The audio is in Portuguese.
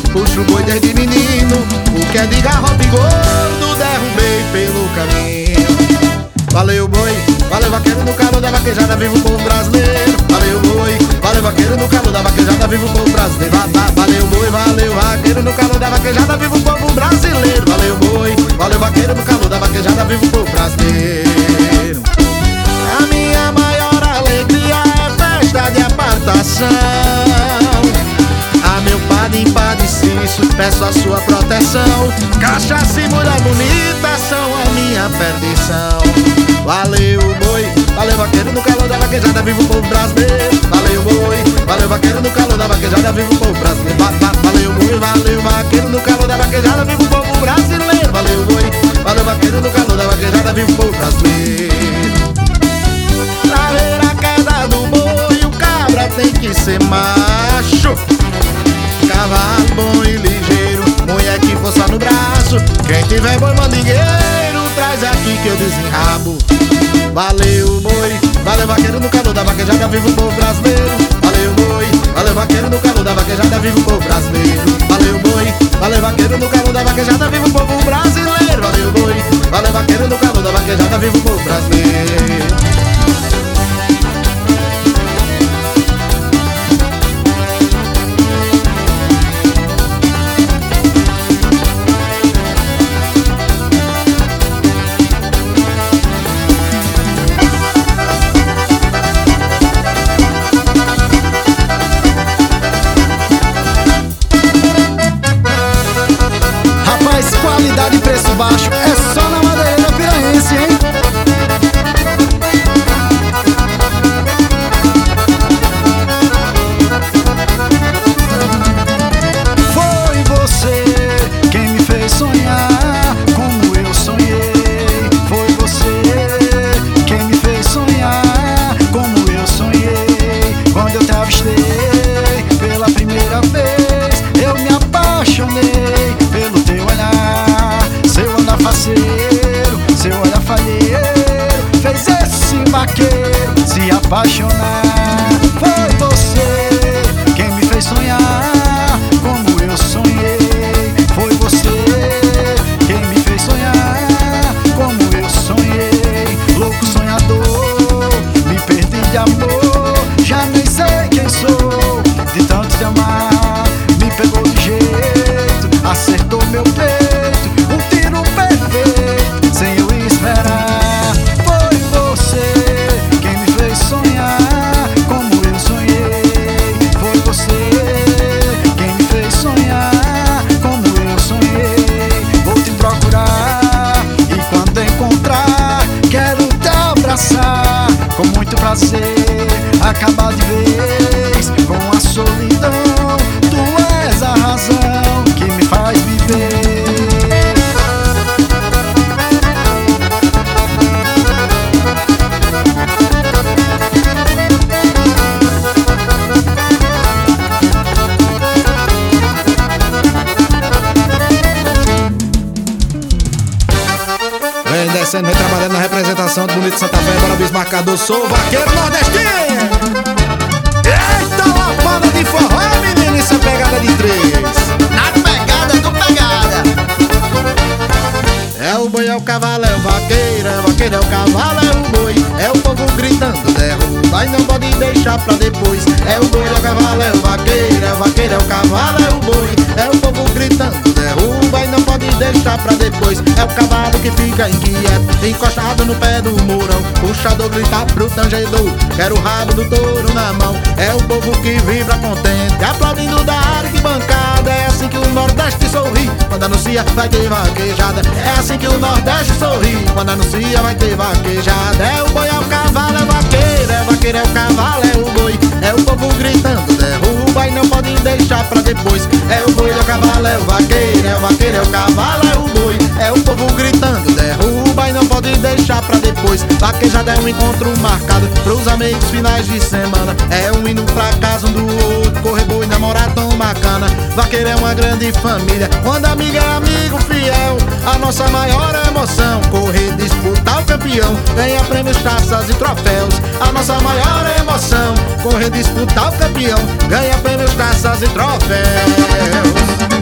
puxo o boi desde menino. O que é de garrote gordo, derrubei pelo caminho. Valeu boi, valeu vaqueiro, no calor da vaquejada vive o povo brasileiro. Valeu boi, valeu vaqueiro, no calor da vaquejada vive o povo brasileiro. Valeu boi, valeu vaqueiro, no calor da vaquejada vive o povo brasileiro. Valeu boi, valeu vaqueiro, no calor da vaquejada vive o povo brasileiro. A minha maior alegria é festa de apartação. A meu padre Cício, peço a sua proteção. Cachaça e mulher bonita são a minha perdição. Valeu boi, valeu vaqueiro, no calor da vaquejada vive o povo brasileiro. Valeu boi, valeu vaqueiro, no calor da vaquejada vive o povo brasileiro. Valeu boi, valeu vaqueiro, no calor da vaquejada vive o povo brasileiro. Valeu boi, valeu vaqueiro, no calor da vaquejada vive o povo brasileiro. Pra ver a queda do boi, o cabra tem que ser macho. Cavalo bom e ligeiro, mulher que força no braço. Quem tiver boi mandingueiro, traz aqui que eu desenrabo. Valeu boi, valeu vaqueiro, no calor da vaquejada vive o povo brasileiro. Valeu boi, valeu vaqueiro, no calor da vaquejada vive o povo brasileiro. Valeu boi, valeu vaqueiro, no calor da vaquejada vive o povo brasileiro. Valeu boi, valeu vaqueiro, no calor da vaquejada vive o povo brasileiro. Qualidade e preço baixo é só na Madeira Piranhense, hein? Foi você quem me fez sonhar como eu sonhei. Foi você quem me fez sonhar como eu sonhei. Quando eu te avistei pela primeira vez, eu me apaixonei pelo teu olhar. Seu andar faceiro, seu olhar falheiro, fez esse vaqueiro se apaixonar. Foi você quem me fez sonhar como eu sonhei. Foi você quem me fez sonhar como eu sonhei. Louco sonhador, me perdi de amor, já nem sei quem sou, de tanto te amar. Me pegou de jeito, acertou meu peito, um tiro perfeito, sem eu esperar. Foi você quem me fez sonhar como eu sonhei. Foi você quem me fez sonhar como eu sonhei. Vou te procurar e quando encontrar, quero te abraçar com muito prazer, acabar de vez com a solidão. Tu és a razão que me faz viver. Vem descendo, vem trabalhando na representação do Bonito Santa Fé. Bora Bismarcador, sou vaqueiro nordestino. Eita lapada de forró, menino, isso é pegada de três. Na pegada do pegada. É o boi, é o cavalo, é o vaqueiro, é o vaqueiro, é o cavalo, é o boi. É o povo gritando, derruba e não pode deixar pra depois. É o boi, é o cavalo, é o vaqueiro, é o vaqueiro, é o cavalo, é o boi. É o povo gritando, derruba e não pode deixar pra depois. É o cavalo que fica inquieto, encostado no pé do mourão. Puxador grita pro tangedor, quero o rabo do touro na mão. É o povo que vibra contente, aplaudindo da arquibancada. É assim que o Nordeste sorri quando anuncia vai ter vaquejada. É assim que o Nordeste sorri quando anuncia vai ter vaquejada. É o boi, é o cavalo, é o vaqueiro, é o vaqueiro, é o cavalo, é o boi. É o povo gritando, derruba e não pode deixar pra depois. É o boi, é o cavalo, é o vaqueiro, é o vaqueiro, é o cavalo, é o boi. É o povo gritando, derruba e não pode deixar pra depois. Vaquejada é um encontro marcado pros amigos finais de semana. É um hino pra casa um do outro, correr boi, namorar tão bacana. Vaqueiro é uma grande família, quando amigo é amigo fiel. A nossa maior emoção, correr, disputar o campeão, ganhar prêmios, taças e troféus. A nossa maior emoção, correr, disputar o campeão, ganhar prêmios, taças e troféus.